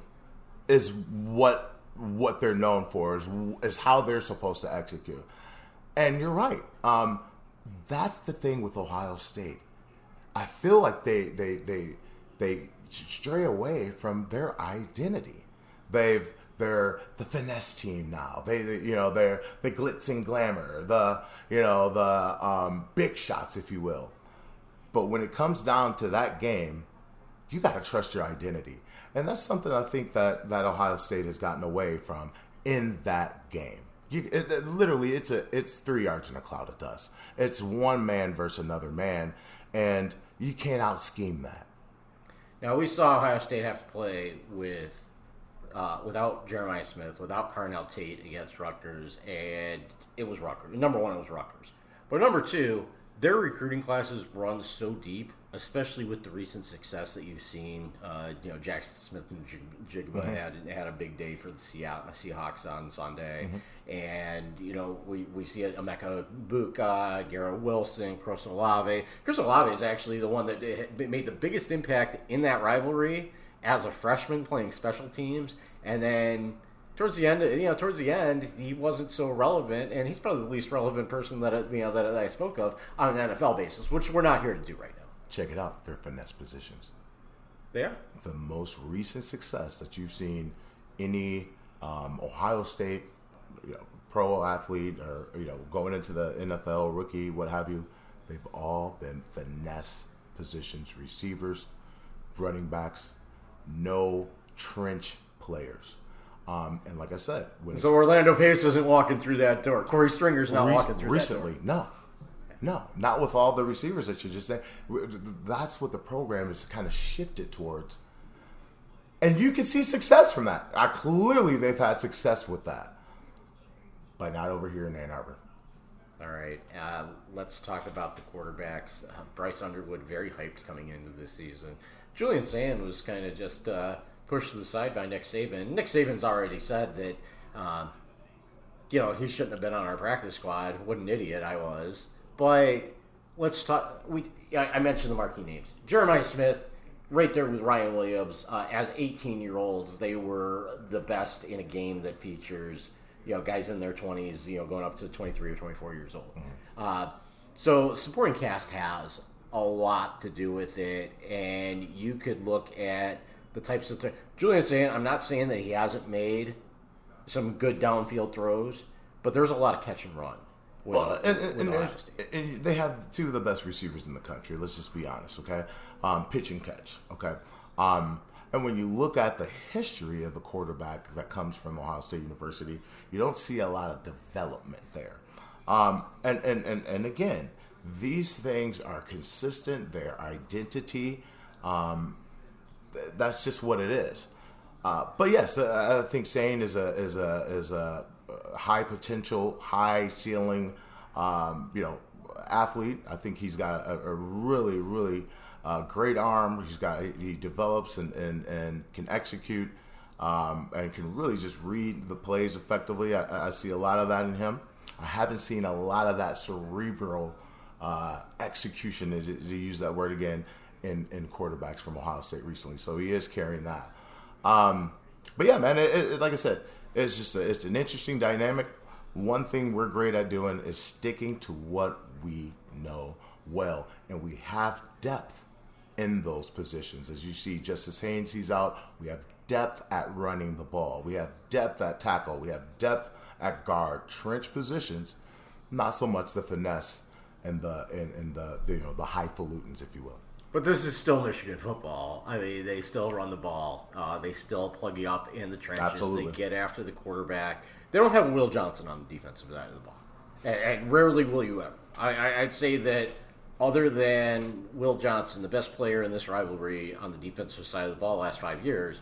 Speaker 18: is what what they're known for, is, is how they're supposed to execute. And you're right. Um, that's the thing with Ohio State. I feel like they they they they stray away from their identity. They've they're the finesse team now. They, they you know they're the glitz and glamour, the you know the um, big shots, if you will. But when it comes down to that game, you got to trust your identity, and that's something I think that that Ohio State has gotten away from in that game. You, it, it, literally, it's a it's three yards in a cloud of dust. It's one man versus another man, and you can't out scheme that.
Speaker 2: Now we saw Ohio State have to play with uh, without Jeremiah Smith, without Carnell Tate against Rutgers, and it was Rutgers. Number one, it was Rutgers, but number two, their recruiting classes run so deep, especially with the recent success that you've seen. Uh, you know, Jackson Smith and Jigba mm-hmm. had had a big day for the Seahawks on Sunday, mm-hmm. and you know we, we see it. Emeka Buka, Garrett Wilson, Chris Olave. Chris Olave is actually the one that made the biggest impact in that rivalry as a freshman playing special teams, and then towards the end, you know, towards the end, he wasn't so relevant, and he's probably the least relevant person that I, you know that I spoke of on an N F L basis, which we're not here to do right now.
Speaker 18: Check it out. They're finesse positions.
Speaker 2: They are.
Speaker 18: The most recent success that you've seen any um, Ohio State you know, pro athlete or you know going into the N F L, rookie, what have you, they've all been finesse positions, receivers, running backs, no trench players. Um, and like I said, when
Speaker 2: so Orlando Pace isn't walking through that door. Corey Stringer's not re- walking through
Speaker 18: recently,
Speaker 2: that door.
Speaker 18: No, no, not with all the receivers that you just said. That's what the program is kind of shifted towards, and you can see success from that. I clearly they've had success with that, but not over here in Ann Arbor.
Speaker 2: All right, uh, let's talk about the quarterbacks. Uh, Bryce Underwood, very hyped coming into this season. Julian Sand was kind of just uh, pushed to the side by Nick Saban. Nick Saban's already said that, uh, you know, he shouldn't have been on our practice squad. What an idiot I was. But let's talk. We I, I mentioned the marquee names. Jeremiah Smith, right there with Ryan Williams. Uh, as eighteen-year-olds, they were the best in a game that features, you know, guys in their twenties, you know, going up to twenty-three or twenty-four years old. Mm-hmm. Uh, so supporting cast has a lot to do with it, and you could look at the types of th- Julian saying I'm not saying that he hasn't made some good downfield throws, but there's a lot of catch and run. With,
Speaker 18: well, and,
Speaker 2: with
Speaker 18: and,
Speaker 2: Ohio
Speaker 18: and,
Speaker 2: State.
Speaker 18: and they have two of the best receivers in the country. Let's just be honest, okay? Um, pitch and catch, okay? Um, and when you look at the history of the quarterback that comes from Ohio State University, you don't see a lot of development there. Um, and, and, and, and again, these things are consistent. Their identity, um, th- that's just what it is. Uh, but yes, uh, I think Sane is a is a is a high potential, high ceiling, um, you know, athlete. I think he's got a, a really really uh, great arm. He's got he develops and and, and can execute um, and can really just read the plays effectively. I, I see a lot of that in him. I haven't seen a lot of that cerebral uh, execution, to, to use that word again, in in quarterbacks from Ohio State recently. So he is carrying that. Um, but yeah, man, it, it, like I said, it's just a, it's an interesting dynamic. One thing we're great at doing is sticking to what we know well, and we have depth in those positions. As you see, Justice Haynes, he's out. We have depth at running the ball. We have depth at tackle. We have depth at guard. Trench positions, not so much the finesse and the and, and the, the you know the highfalutins, if you will.
Speaker 2: But this is still Michigan football. I mean, they still run the ball. Uh, they still plug you up in the trenches.
Speaker 18: Absolutely.
Speaker 2: They get after the quarterback. They don't have Will Johnson on the defensive side of the ball. And, and rarely will you ever. I, I, I'd say that other than Will Johnson, the best player in this rivalry on the defensive side of the ball the last five years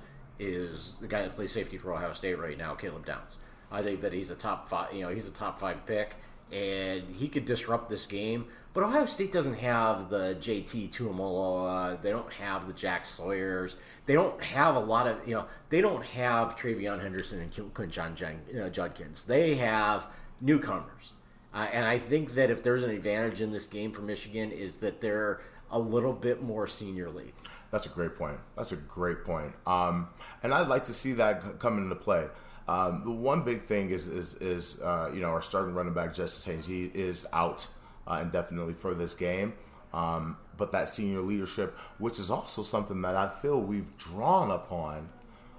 Speaker 2: is the guy that plays safety for Ohio State right now, Caleb Downs. I think that he's a top five, you know, he's a top five pick, and he could disrupt this game. But Ohio State doesn't have the J T Tuimoloa. They don't have the Jack Sawyers. They don't have a lot of, you know, they don't have Travion Henderson and Quinshon Jen, you know, Judkins. They have newcomers. Uh, and I think that if there's an advantage in this game for Michigan is that they're a little bit more senior league.
Speaker 18: That's a great point. That's a great point. Um, and I'd like to see that come into play. Um, the one big thing is, is, is uh, you know, our starting running back, Justice Haynes, he is out uh, indefinitely for this game. Um, but that senior leadership, which is also something that I feel we've drawn upon,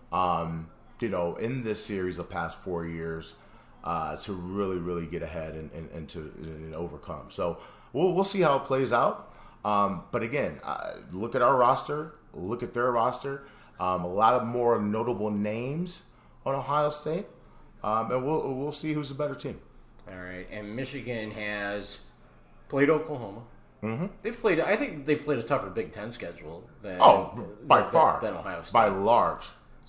Speaker 18: um, you know, in this series of past four years uh, to really, really get ahead and, and, and to and overcome. So we'll, we'll see how it plays out. Um, but again, uh, look at our roster, look at their roster, um, a lot of more notable names on Ohio State, um, and we'll we'll see who's a better team.
Speaker 2: All right, and Michigan has played Oklahoma.
Speaker 18: Mm-hmm.
Speaker 2: They've played. I think they've played a tougher Big Ten schedule than
Speaker 18: oh by
Speaker 2: than,
Speaker 18: far
Speaker 2: than Ohio State
Speaker 18: by large.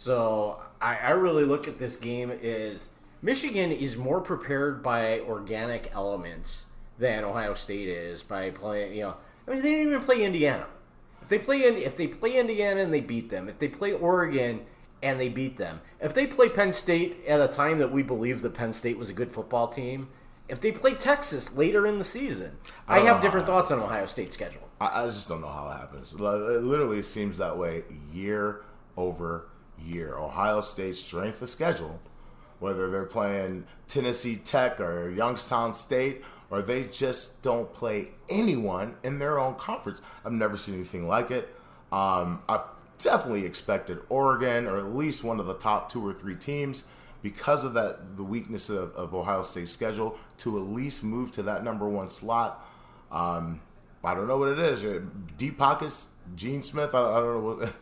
Speaker 2: So I, I really look at this game as Michigan is more prepared by organic elements than Ohio State is by playing. You know, I mean they didn't even play Indiana. If they play in, if they play Indiana and they beat them, if they play Oregon and they beat them. If they play Penn State at a time that we believe that Penn State was a good football team, if they play Texas later in the season, I, I have different thoughts on Ohio State's schedule.
Speaker 18: I, I just don't know how it happens. It literally seems that way year over year. Ohio State's strength of schedule, whether they're playing Tennessee Tech or Youngstown State, or they just don't play anyone in their own conference. I've never seen anything like it. Um, I've definitely expected Oregon, or at least one of the top two or three teams, because of that the weakness of, of Ohio State's schedule, to at least move to that number one slot. Um, I don't know what it is. Deep pockets, Gene Smith. I, I don't know what.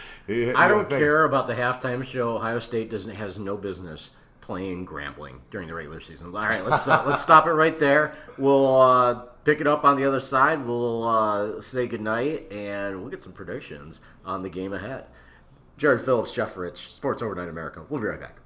Speaker 2: I don't care about the halftime show. Ohio State doesn't has no business playing Grambling during the regular season. All right, let's stop, let's stop it right there. We'll uh, pick it up on the other side. We'll uh, say goodnight, and we'll get some predictions on the game ahead. Jared Phillips, Jeff Rich, Sports Overnight America. We'll be right back.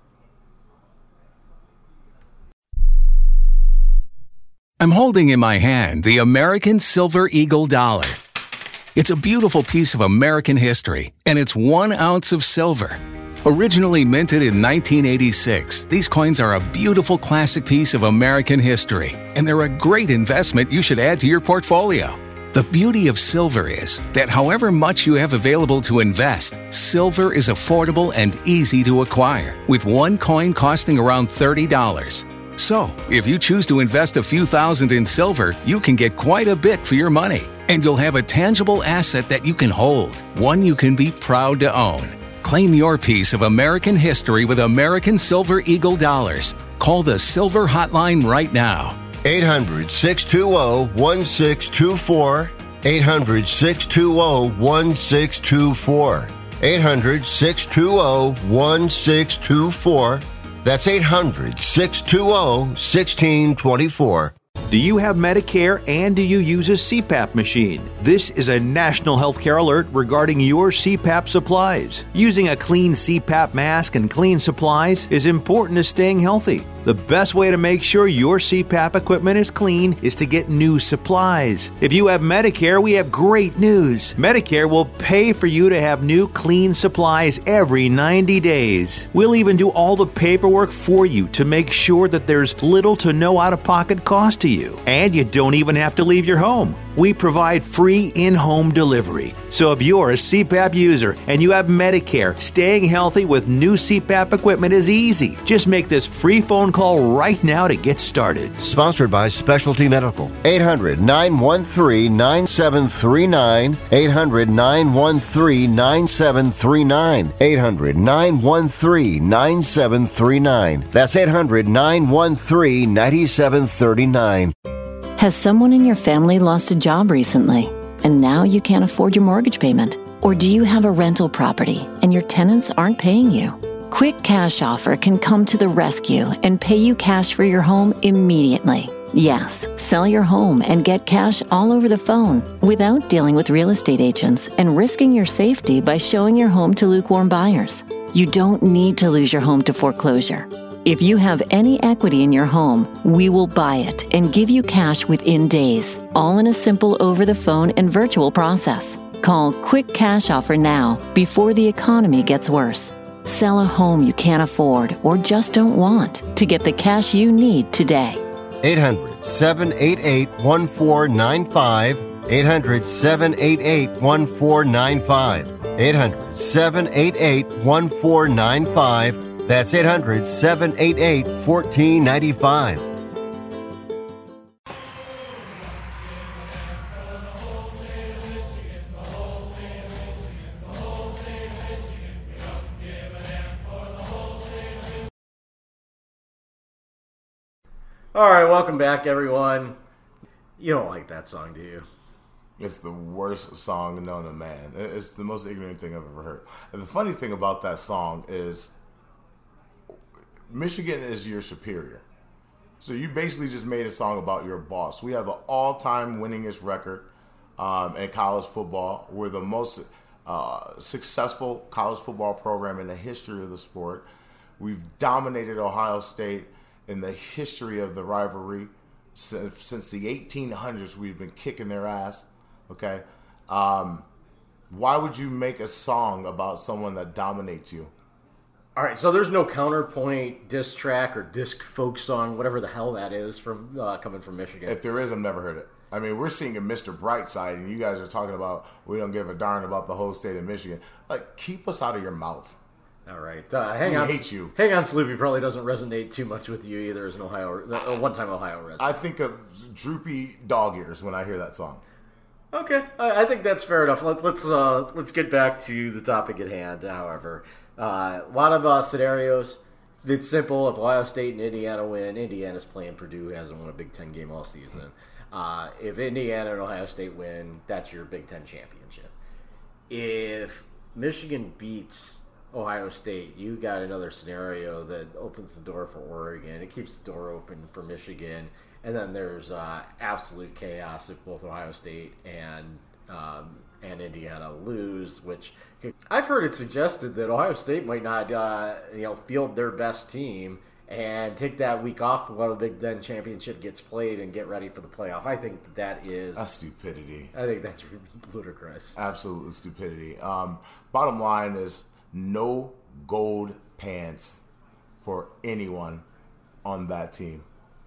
Speaker 19: I'm holding in my hand the American Silver Eagle dollar. It's a beautiful piece of American history, and it's one ounce of silver. Originally minted in nineteen eighty-six, these coins are a beautiful classic piece of American history, and they're a great investment you should add to your portfolio. The beauty of silver is that however much you have available to invest, silver is affordable and easy to acquire, with one coin costing around thirty dollars. So, if you choose to invest a few thousand in silver, you can get quite a bit for your money, and you'll have a tangible asset that you can hold, one you can be proud to own. Claim your piece of American history with American Silver Eagle dollars. Call the Silver Hotline right now.
Speaker 14: eight hundred, six two zero, one six two four. eight hundred, six two zero, one six two four. eight hundred, six two zero, one six two four. That's eight hundred, six two zero, one six two four.
Speaker 16: Do you have Medicare and do you use a C PAP machine? This is a national healthcare alert regarding your C PAP supplies. Using a clean C PAP mask and clean supplies is important to staying healthy. The best way to make sure your C PAP equipment is clean is to get new supplies. If you have Medicare, we have great news. Medicare will pay for you to have new clean supplies every ninety days. We'll even do all the paperwork for you to make sure that there's little to no out-of-pocket cost to you. And you don't even have to leave your home. We provide free in-home delivery. So if you're a C PAP user and you have Medicare, staying healthy with new C PAP equipment is easy. Just make this free phone call right now to get started.
Speaker 14: Sponsored by Specialty Medical. eight hundred, nine one three, nine seven three nine. eight hundred, nine one three, nine seven three nine. eight hundred, nine one three, nine seven three nine. That's eight hundred, nine one three, nine seven three nine.
Speaker 20: Has someone in your family lost a job recently, and now you can't afford your mortgage payment? Or do you have a rental property and your tenants aren't paying you? Quick Cash Offer can come to the rescue and pay you cash for your home immediately. Yes, sell your home and get cash all over the phone without dealing with real estate agents and risking your safety by showing your home to lukewarm buyers. You don't need to lose your home to foreclosure. If you have any equity in your home, we will buy it and give you cash within days, all in a simple over-the-phone and virtual process. Call Quick Cash Offer now before the economy gets worse. Sell a home you can't afford or just don't want to get the cash you need today.
Speaker 14: eight hundred, seven eight eight, one four nine five. eight hundred, seven eight eight, one four nine five. eight hundred, seven eight eight, one four nine five. That's eight hundred, seven eight eight, one four nine five.
Speaker 2: All right, welcome back, everyone. You don't like that song, do you?
Speaker 18: It's the worst song known to man. It's the most ignorant thing I've ever heard. And the funny thing about that song is Michigan is your superior. So you basically just made a song about your boss. We have an all-time winningest record um, in college football. We're the most uh, successful college football program in the history of the sport. We've dominated Ohio State in the history of the rivalry. Since, since the eighteen hundreds, we've been kicking their ass. Okay? Um, why would you make a song about someone that dominates you?
Speaker 2: All right, so there's no counterpoint diss track or disc folk song, whatever the hell that is, from uh, coming from Michigan.
Speaker 18: If there is, I've never heard it. I mean, we're seeing a Mister Brightside, and you guys are talking about we don't give a darn about the whole state of Michigan. Like, keep us out of your mouth.
Speaker 2: All right, uh, hang
Speaker 18: we
Speaker 2: on.
Speaker 18: hate you.
Speaker 2: Hang on, Sloopy probably doesn't resonate too much with you either as an Ohio, a one-time Ohio resident.
Speaker 18: I think of droopy dog ears when I hear that song.
Speaker 2: Okay, I, I think that's fair enough. Let, let's uh, let's get back to the topic at hand. However. Uh, a lot of uh, scenarios. It's simple. If Ohio State and Indiana win, Indiana's playing Purdue, who hasn't won a Big Ten game all season. Uh, if Indiana and Ohio State win, that's your Big Ten championship. If Michigan beats Ohio State, you got another scenario that opens the door for Oregon. It keeps the door open for Michigan. And then there's uh, absolute chaos if both Ohio State and um, and Indiana lose, which I've heard it suggested that Ohio State might not, uh, you know, field their best team and take that week off while the Big Ten championship gets played and get ready for the playoff. I think that is
Speaker 18: that's stupidity.
Speaker 2: I think that's ludicrous.
Speaker 18: Absolute stupidity. Um, bottom line is no gold pants for anyone on that team.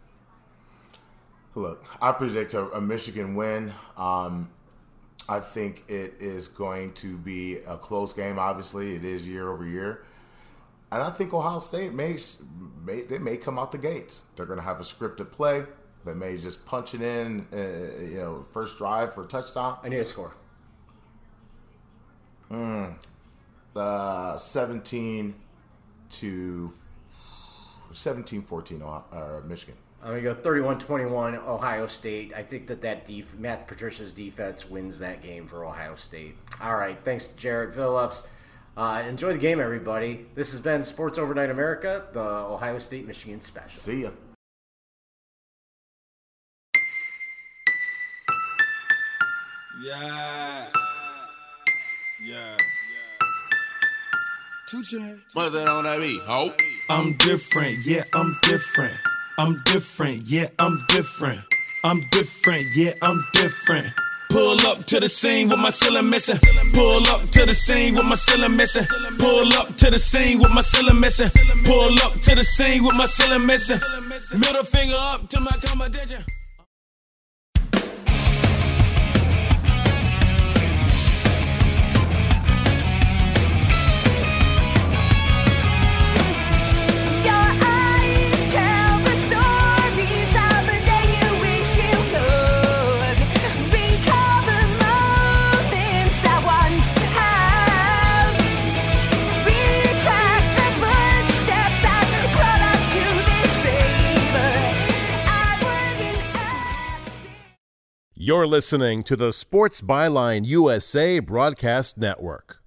Speaker 18: Look, I predict a, a Michigan win. Um, I think it is going to be a close game. Obviously, it is year over year, and I think Ohio State may, may they may come out the gates. They're going to have a scripted play. They may just punch it in, uh, you know, first drive for a touchdown.
Speaker 2: I need a score.
Speaker 18: Mm, uh, seventeen to seventeen fourteen, uh, Michigan.
Speaker 2: I'm going to go thirty-one twenty-one Ohio State. I think that, that def- Matt Patricia's defense wins that game for Ohio State. All right, thanks to Jared Phillips. Uh, enjoy the game, everybody. This has been Sports Overnight America, the Ohio State-Michigan special.
Speaker 18: See ya.
Speaker 21: Yeah. Yeah. Two chains.
Speaker 22: What's that on that beat, ho?
Speaker 21: I'm different, yeah, I'm different. I'm different, yeah, I'm different. I'm different, yeah, I'm different. Pull up to the scene with my ceiling missing. Pull up to the scene with my ceiling missing. Pull up to the scene with my ceiling missing. Pull up to the scene with my ceiling missing. Middle finger up to my competition.
Speaker 1: You're listening to the Sports Byline U S A Broadcast Network.